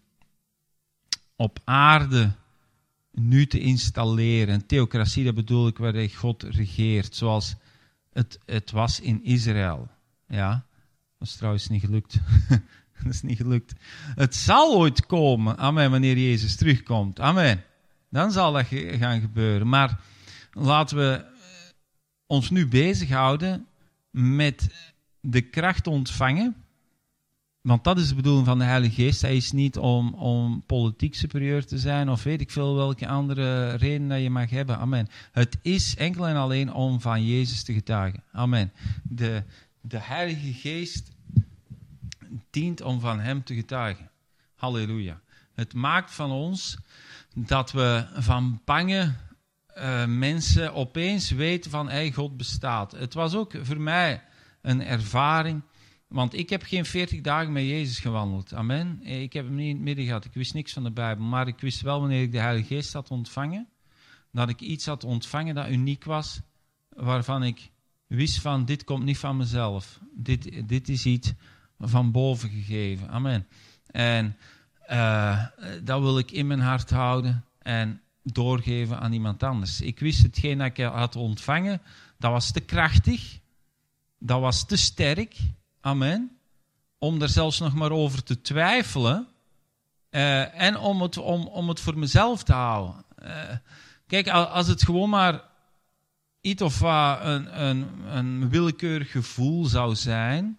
op aarde nu te installeren. Een theocratie, dat bedoel ik, waarin God regeert, zoals het was in Israël. Ja, dat is trouwens niet gelukt. Dat is niet gelukt. Het zal ooit komen, amen, wanneer Jezus terugkomt. Amen. Dan zal dat gaan gebeuren. Maar laten we ons nu bezighouden met de kracht ontvangen. Want dat is de bedoeling van de Heilige Geest. Hij is niet om politiek superieur te zijn of weet ik veel welke andere reden dat je mag hebben. Amen. Het is enkel en alleen om van Jezus te getuigen. Amen. De Heilige Geest dient om van hem te getuigen. Halleluja. Het maakt van ons dat we van bange mensen opeens weten van God bestaat. Het was ook voor mij een ervaring, want ik heb geen 40 dagen met Jezus gewandeld. Amen. Ik heb hem niet in het midden gehad. Ik wist niks van de Bijbel, maar ik wist wel wanneer ik de Heilige Geest had ontvangen, dat ik iets had ontvangen dat uniek was, waarvan ik wist van dit komt niet van mezelf. Dit is iets van boven gegeven. Amen. En dat wil ik in mijn hart houden en doorgeven aan iemand anders. Ik wist hetgeen dat ik had ontvangen, dat was te krachtig, dat was te sterk, amen, om er zelfs nog maar over te twijfelen en om het voor mezelf te houden. Kijk, als het gewoon maar iets of wat een willekeurig gevoel zou zijn,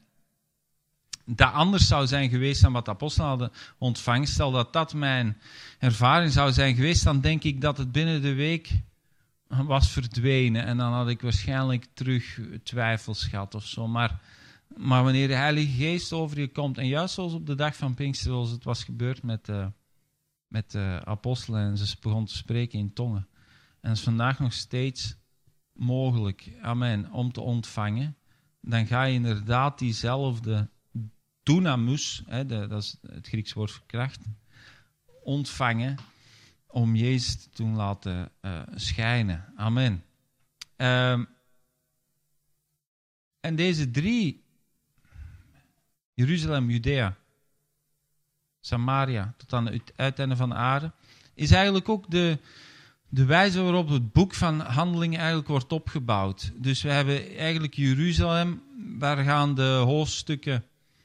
dat anders zou zijn geweest dan wat de apostelen hadden ontvangen, stel dat dat mijn ervaring zou zijn geweest, dan denk ik dat het binnen de week was verdwenen en dan had ik waarschijnlijk terug twijfels gehad of zo. Maar wanneer de Heilige Geest over je komt, en juist zoals op de dag van Pinkster, zoals het was gebeurd met de apostelen, en ze begon te spreken in tongen. En dat is vandaag nog steeds mogelijk, amen, om te ontvangen. Dan ga je inderdaad diezelfde dunamus, dat is het Grieks woord voor kracht, ontvangen om Jezus te doen laten schijnen. Amen. En deze 3, Jeruzalem, Judea, Samaria, tot aan het uiteinde van de aarde, is eigenlijk ook de wijze waarop het boek van Handelingen eigenlijk wordt opgebouwd. Dus we hebben eigenlijk Jeruzalem, waar gaan de hoofdstukken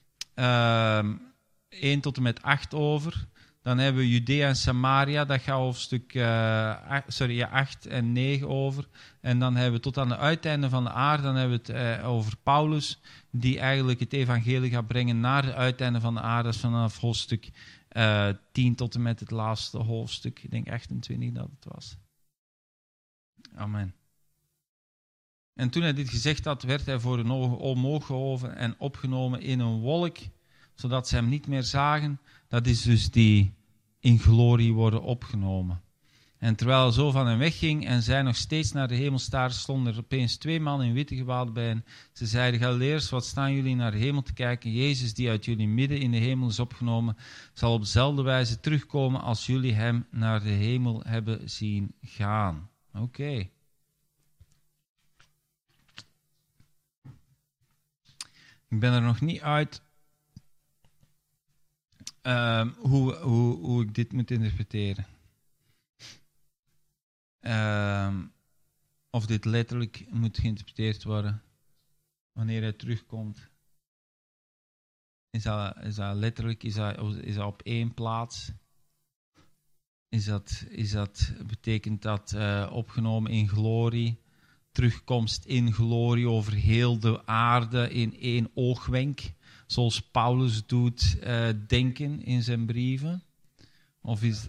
1 tot en met 8 over. Dan hebben we Judea en Samaria, dat gaat hoofdstuk 8 en 9 over. En dan hebben we tot aan het uiteinde van de aarde, dan hebben we het over Paulus, die eigenlijk het evangelie gaat brengen naar het uiteinde van de aarde. Dat is vanaf hoofdstuk 10 tot en met het laatste hoofdstuk. Ik denk 28 dat het was. Amen. En toen hij dit gezegd had, werd hij voor hun ogen omhoog gehoven en opgenomen in een wolk, zodat ze hem niet meer zagen. Dat is dus die in glorie worden opgenomen. En terwijl hij zo van hem wegging en zij nog steeds naar de hemel staarden, stonden er opeens 2 mannen in witte gewaden bij hen. Ze zeiden: Galileërs, wat staan jullie naar de hemel te kijken? Jezus, die uit jullie midden in de hemel is opgenomen, zal op dezelfde wijze terugkomen als jullie hem naar de hemel hebben zien gaan. Oké. Ik ben er nog niet uit hoe ik dit moet interpreteren. Of dit letterlijk moet geïnterpreteerd worden wanneer hij terugkomt. Is dat letterlijk? Is dat op 1 plaats? Betekent dat opgenomen in glorie? Terugkomst in glorie over heel de aarde in 1 oogwenk, zoals Paulus doet denken in zijn brieven? Of is...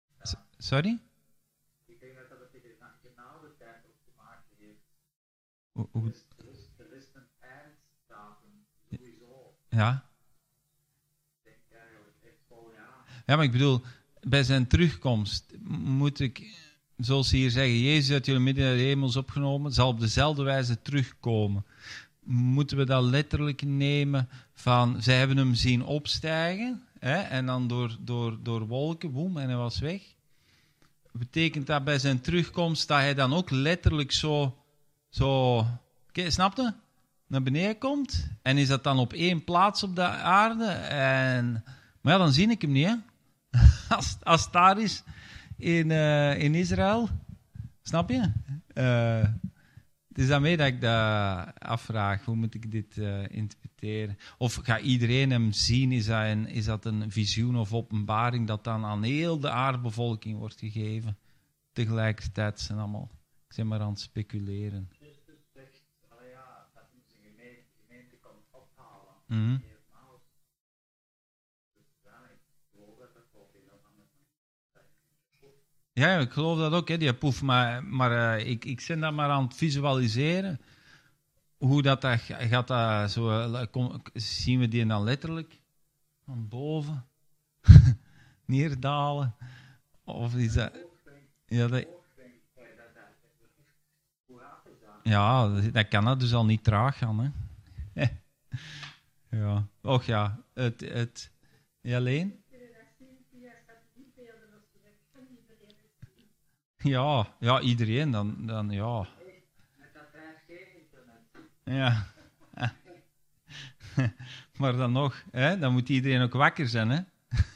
Sorry? Ik denk dat het met de genadetijd ook te maken heeft. Er is een einddatum, sowieso. Ja. Ik denk eigenlijk echt voljaar. Ja, maar ik bedoel, bij zijn terugkomst moet ik, zoals ze hier zeggen, Jezus uit jullie midden naar de hemels opgenomen, zal op dezelfde wijze terugkomen. Moeten we dat letterlijk nemen van, zij hebben hem zien opstijgen, hè, en dan door wolken, boem, en hij was weg. Betekent dat bij zijn terugkomst dat hij dan ook letterlijk zo snap je? Naar beneden komt? En is dat dan op één plaats op de aarde? Maar ja, dan zie ik hem niet, hè? Als het daar is in Israël, snap je? Het is daarmee dat ik dat afvraag. Hoe moet ik dit interpreteren? Of gaat iedereen hem zien? Is dat een visioen of openbaring dat dan aan heel de aardbevolking wordt gegeven? Tegelijkertijd zijn allemaal, ik ben maar aan het speculeren. Christus zegt, dat hij zijn gemeente komt ophalen. Mhm. Dus ja, ik geloof dat ook in dat andere. Ja, ik geloof dat ook, hè, die poef. Maar ik ben dat maar aan het visualiseren. Hoe dat gaat zo... Zien we die dan letterlijk van boven neerdalen? Of is dat... Ja, dat kan dat dus al niet traag gaan, hè. Ja. Och ja, het... Alleen? Ja, iedereen dan ja. Met dat 5G-internet. Ja. Maar dan nog, hè, dan moet iedereen ook wakker zijn, hè.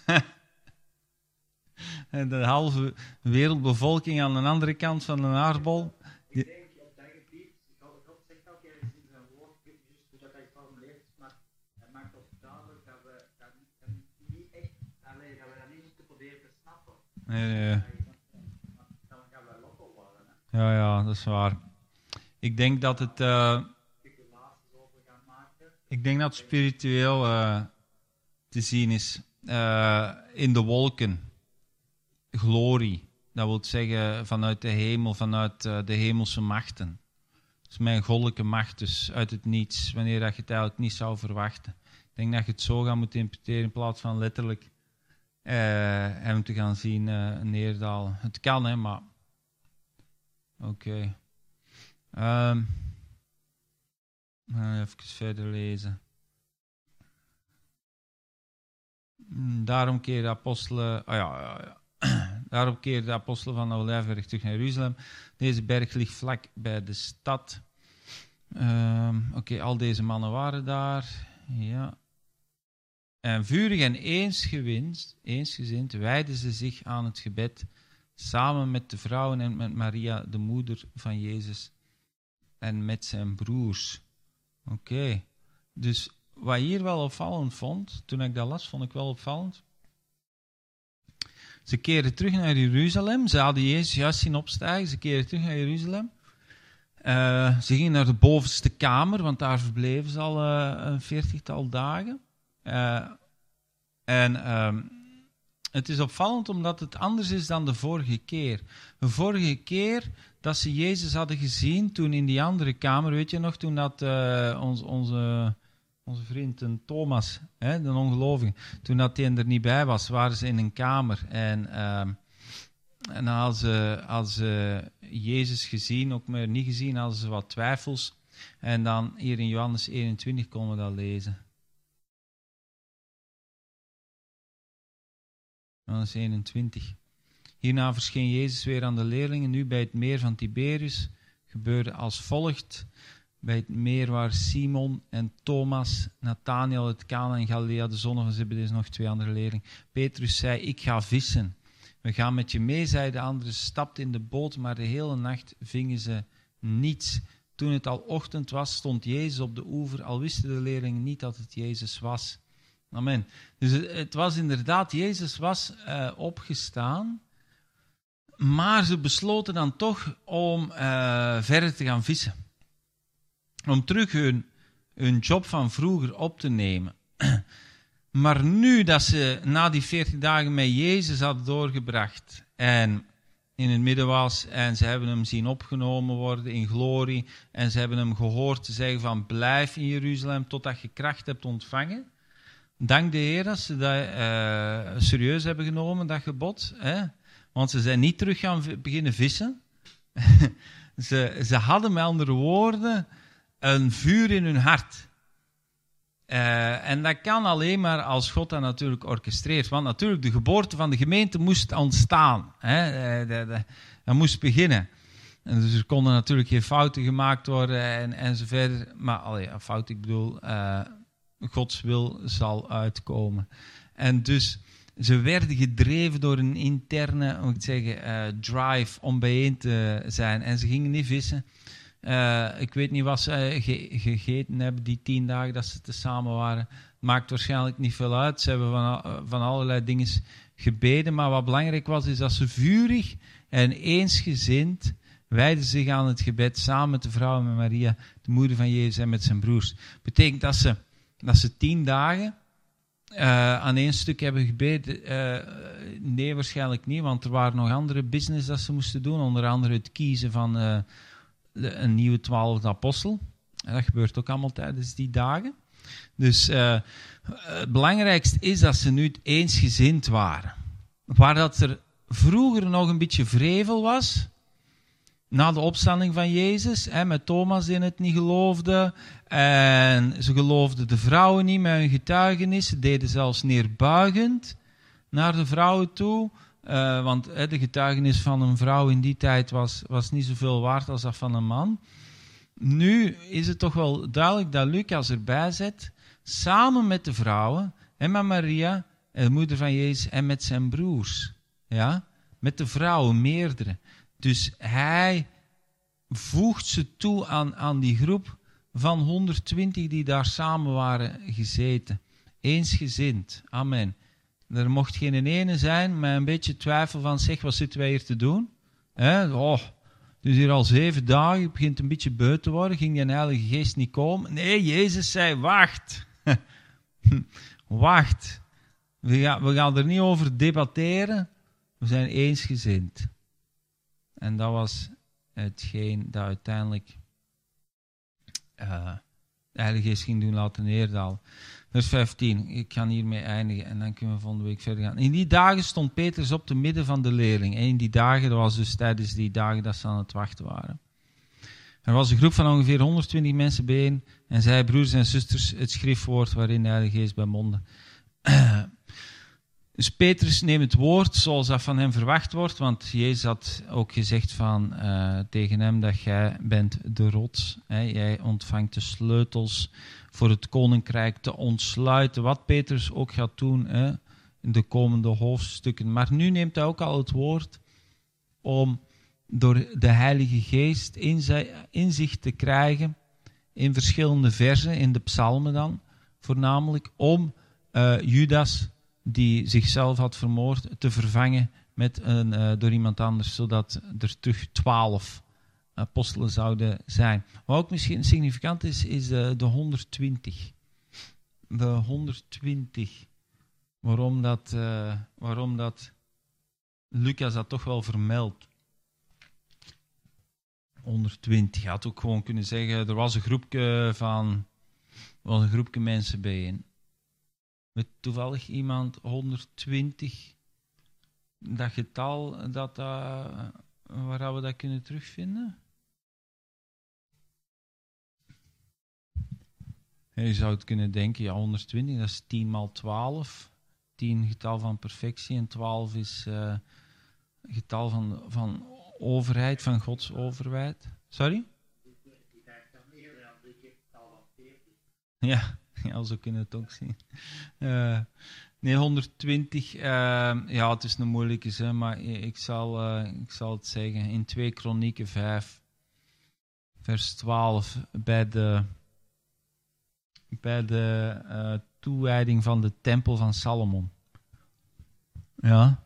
En de halve wereldbevolking aan de andere kant van de aardbol. Ik denk op dat gebied, God zegt ook ergens in zijn woord, ik weet niet juist hoe dat hij formuleert, maar hij maakt ons duidelijk dat we dat niet echt, dat we dat niet moeten proberen te snappen. Nee. Dan gaan we loco worden. Hè. Ja, dat is waar. Ik denk dat het... Speculaties over gaan maken. Ik denk dat het spiritueel te zien is. In de wolken. Glorie. Dat wil zeggen vanuit de hemel, vanuit de hemelse machten. Dat is mijn goddelijke macht, dus uit het niets, wanneer dat je het eigenlijk niet zou verwachten. Ik denk dat je het zo gaat moeten interpreteren in plaats van letterlijk hem te gaan zien neerdalen. Het kan, hè, maar... Oké. Even verder lezen. Daarom keerden de apostelen... Daarom keerden de apostelen van de Olijfberg terug naar Jeruzalem. Deze berg ligt vlak bij de stad. Al deze mannen waren daar. Ja. En vurig en eensgezind wijden ze zich aan het gebed, samen met de vrouwen en met Maria, de moeder van Jezus, en met zijn broers. Oké. Dus wat je hier wel opvallend vond, toen ik dat las, vond ik wel opvallend. Ze keren terug naar Jeruzalem. Ze hadden Jezus juist zien opstijgen. Ze keren terug naar Jeruzalem. Ze gingen naar de bovenste kamer, want daar verbleven ze al een 40-tal dagen. Het is opvallend omdat het anders is dan de vorige keer. De vorige keer dat ze Jezus hadden gezien, toen in die andere kamer, weet je nog, toen dat onze vriend Thomas, hè, de ongelovige, toen dat hij er niet bij was, waren ze in een kamer. En als ze Jezus gezien, ook maar niet gezien, hadden ze wat twijfels. En dan hier in Johannes 21 konden we dat lezen. Johannes 21. Hierna verscheen Jezus weer aan de leerlingen, nu bij het meer van Tiberius. Gebeurde als volgt. Bij het meer waren Simon en Thomas, Nathanael uit Cana en Galilea, de zonen van Zebedeus, nog 2 andere leerlingen. Petrus zei, ik ga vissen. We gaan met je mee, zei de andere, stapte in de boot, maar de hele nacht vingen ze niets. Toen het al ochtend was, stond Jezus op de oever, al wisten de leerlingen niet dat het Jezus was. Amen. Dus het was inderdaad, Jezus was opgestaan, maar ze besloten dan toch om verder te gaan vissen. Om terug hun job van vroeger op te nemen. Maar nu dat ze na die 40 dagen met Jezus hadden doorgebracht en in het midden was. En ze hebben hem zien opgenomen worden in glorie. En ze hebben hem gehoord te zeggen van blijf in Jeruzalem totdat je kracht hebt ontvangen. Dank de Heer dat ze dat serieus hebben genomen, dat gebod. Hè? Want ze zijn niet terug gaan beginnen vissen. Ze hadden met andere woorden een vuur in hun hart. En dat kan alleen maar als God dat natuurlijk orchestreert. Want natuurlijk, de geboorte van de gemeente moest ontstaan. Dat moest beginnen. En dus er konden natuurlijk geen fouten gemaakt worden en zo verder. Maar fout, ik bedoel, Gods wil zal uitkomen. En dus ze werden gedreven door een interne, hoe ik zeggen, drive om bijeen te zijn. En ze gingen niet vissen. Ik weet niet wat ze gegeten hebben die 10 dagen dat ze tezamen waren. Maakt waarschijnlijk niet veel uit. Ze hebben van allerlei dingen gebeden. Maar wat belangrijk was, is dat ze vurig en eensgezind wijden zich aan het gebed samen met de vrouw met Maria, de moeder van Jezus en met zijn broers. Betekent dat ze 10 dagen aan één stuk hebben gebeden? Nee, waarschijnlijk niet, want er waren nog andere business dat ze moesten doen. Onder andere het kiezen van een nieuwe 12e apostel. En dat gebeurt ook allemaal tijdens die dagen. Dus het belangrijkste is dat ze nu eensgezind waren. Waar dat er vroeger nog een beetje vrevel was, na de opstanding van Jezus, met Thomas die het niet geloofde, en ze geloofden de vrouwen niet met hun getuigenis, ze deden zelfs neerbuigend naar de vrouwen toe, want de getuigenis van een vrouw in die tijd was niet zoveel waard als dat van een man. Nu is het toch wel duidelijk dat Lucas erbij zet, samen met de vrouwen, en met Maria, de moeder van Jezus, en met zijn broers. Ja? Met de vrouwen, meerdere. Dus hij voegt ze toe aan die groep van 120 die daar samen waren gezeten. Eensgezind. Amen. Er mocht geen ene zijn met een beetje twijfel van, zeg, wat zitten wij hier te doen? Dus hier al 7 dagen, het begint een beetje beu te worden, ging die Heilige Geest niet komen? Nee, Jezus zei, wacht. Wacht. We gaan er niet over debatteren. We zijn eensgezind. En dat was hetgeen dat uiteindelijk de Heilige Geest ging doen laten neerdalen. Vers 15, ik ga hiermee eindigen en dan kunnen we volgende week verder gaan. In die dagen stond Petrus op te midden van de leerling. En in die dagen, dat was dus tijdens die dagen dat ze aan het wachten waren. Er was een groep van ongeveer 120 mensen bijeen en zij, broers en zusters, het schriftwoord waarin de Heilige Geest bemonden. Dus Petrus neemt het woord zoals dat van hem verwacht wordt, want Jezus had ook gezegd tegen hem dat jij bent de rots. Jij ontvangt de sleutels voor het koninkrijk te ontsluiten, wat Petrus ook gaat doen in de komende hoofdstukken. Maar nu neemt hij ook al het woord om door de Heilige Geest inzicht te krijgen in verschillende versen, in de psalmen dan, voornamelijk om Judas, die zichzelf had vermoord, te vervangen met door iemand anders, zodat er terug 12 apostelen zouden zijn. Wat ook misschien significant is de 120. De 120. Waarom dat Lucas dat toch wel vermeldt. 120. Je had ook gewoon kunnen zeggen, er was een groepje mensen bijeen. Met toevallig iemand 120, dat getal, waar we dat kunnen terugvinden? Je zou het kunnen denken, 120, dat is 10 maal 12. 10 getal van perfectie en 12 is getal van overheid, van Gods overheid. Sorry? Ja. Ja, zo kunnen we het ook zien. 120, het is een moeilijke, maar ik zal het zeggen. In 2 Kronieken 5, vers 12, bij de toewijding van de tempel van Salomon. Ja.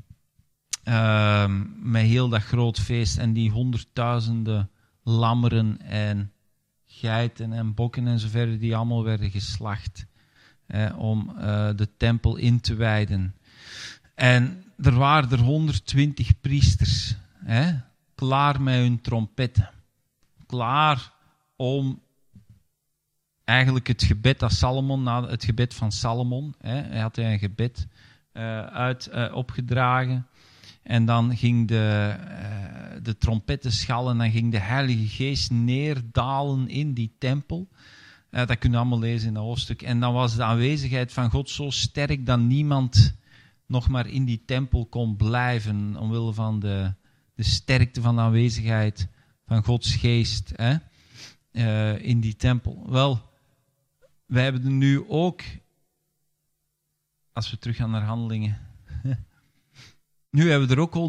Met heel dat groot feest en die 100.000 lammeren en geiten en bokken en zover die allemaal werden geslacht om de tempel in te wijden. En er waren er 120 priesters Hè? Klaar met hun trompetten. Klaar om eigenlijk het gebed dat Salomon, na het gebed van Salomon, hij had een gebed opgedragen. En dan ging de trompetten schallen, dan ging de Heilige Geest neerdalen in die tempel. Dat kun je allemaal lezen in dat hoofdstuk. En dan was de aanwezigheid van God zo sterk dat niemand nog maar in die tempel kon blijven, omwille van de sterkte van de aanwezigheid van Gods Geest in die tempel. Wel, wij hebben er nu ook, als we terug gaan naar Handelingen, nu hebben we er ook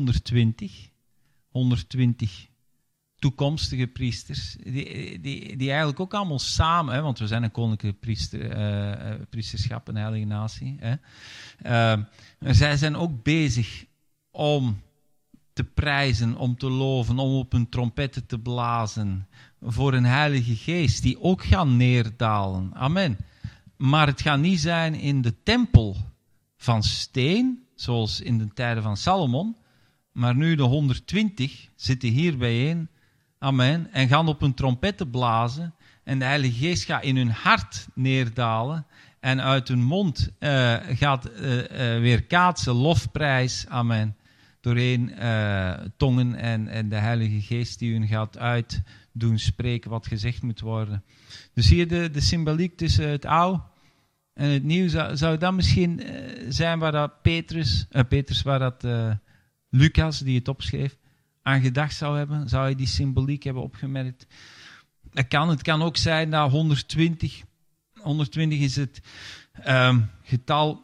120 toekomstige priesters, die eigenlijk ook allemaal samen, want we zijn een koninklijke priesterschap, een heilige natie. Zij zijn ook bezig om te prijzen, om te loven, om op hun trompetten te blazen voor een Heilige Geest die ook gaat neerdalen. Amen. Maar het gaat niet zijn in de tempel van steen, zoals in de tijden van Salomon, maar nu de 120 zitten hier bijeen, amen, en gaan op hun trompetten blazen en de Heilige Geest gaat in hun hart neerdalen en uit hun mond gaat weerkaatsen lofprijs, amen, doorheen tongen en de Heilige Geest die hun gaat uit doen spreken wat gezegd moet worden. Dus hier de symboliek tussen het oude en het nieuw, zou dat misschien zijn waar dat waar dat Lucas, die het opschreef, aan gedacht zou hebben? Zou hij die symboliek hebben opgemerkt? Het kan ook zijn dat 120 is het getal,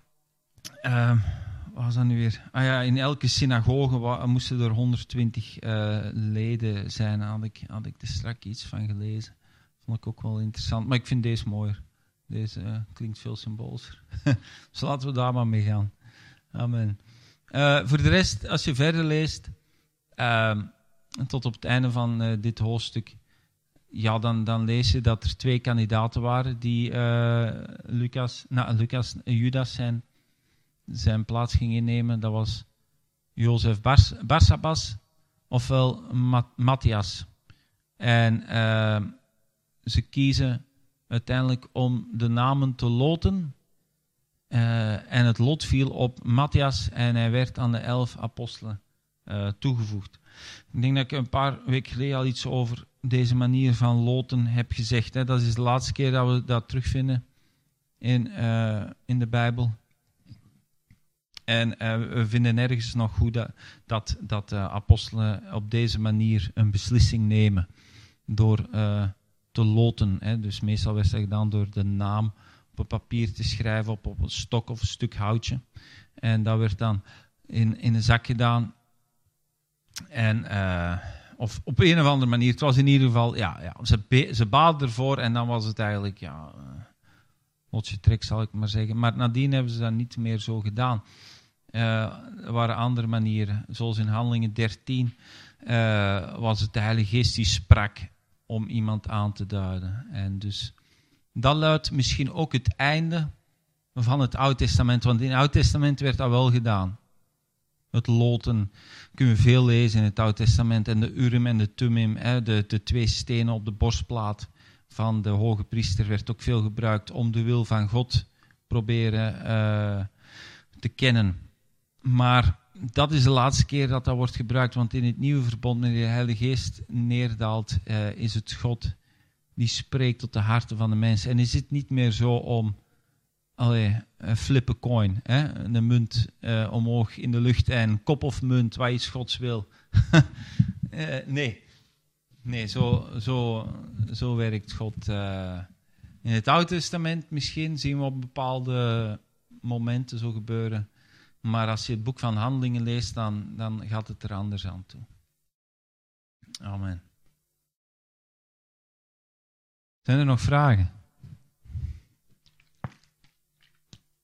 wat was dat nu weer? In elke synagoge moesten er 120 leden zijn. Had ik er straks iets van gelezen. Vond ik ook wel interessant. Maar ik vind deze mooier. Deze klinkt veel symbolischer. Dus laten we daar maar mee gaan. Amen. Voor de rest, als je verder leest, tot op het einde van dit hoofdstuk, ja, dan lees je dat er 2 kandidaten waren die Judas zijn plaats ging innemen. Dat was Jozef Barsabas ofwel Matthias. En ze kiezen uiteindelijk om de namen te loten. En het lot viel op Matthias en hij werd aan de 11 apostelen toegevoegd. Ik denk dat ik een paar weken geleden al iets over deze manier van loten heb gezegd. Hè. Dat is de laatste keer dat we dat terugvinden in de Bijbel. En we vinden nergens nog goed dat apostelen op deze manier een beslissing nemen door te loten. Hè. Dus meestal werd dat gedaan door de naam op een papier te schrijven, op een stok of een stuk houtje. En dat werd dan in een zak gedaan. En, of op een of andere manier. Het was in ieder geval, ze baden ervoor en dan was het eigenlijk, lotje trek zal ik maar zeggen. Maar nadien hebben ze dat niet meer zo gedaan. Er waren andere manieren. Zoals in Handelingen 13 was het de Heilige Geest die sprak om iemand aan te duiden. En dus dat luidt misschien ook het einde van het Oude Testament. Want in het Oude Testament werd dat wel gedaan. Het loten kunnen we veel lezen in het Oude Testament. En de Urim en de Thummim, de 2 stenen op de borstplaat van de hoge priester, werd ook veel gebruikt om de wil van God proberen te kennen. Maar dat is de laatste keer dat wordt gebruikt. Want in het nieuwe verbond, wanneer de Heilige Geest neerdaalt, is het God die spreekt tot de harten van de mensen. En is het niet meer zo om flip a coin, een munt omhoog in de lucht en kop of munt, wat is Gods wil? Nee, zo werkt God. In het Oude Testament misschien zien we op bepaalde momenten zo gebeuren. Maar als je het boek van Handelingen leest, dan gaat het er anders aan toe. Amen. Zijn er nog vragen?